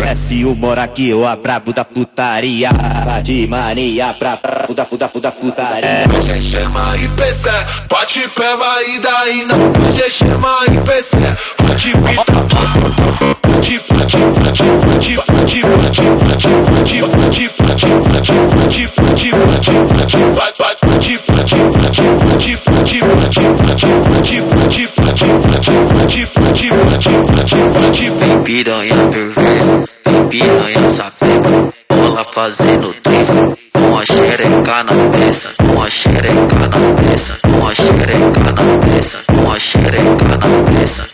Desce o Moraque, o brabo da putaria. De mania pra puta putaria. Você chama IPC, bate peva e daí não. Você chama IPC, bate pita. Vem piranha perversa, vem piranha sapeca, bola fazendo três, com a xereca na peça, com a xereca na peça, com a xereca na peça, com a xereca na peça.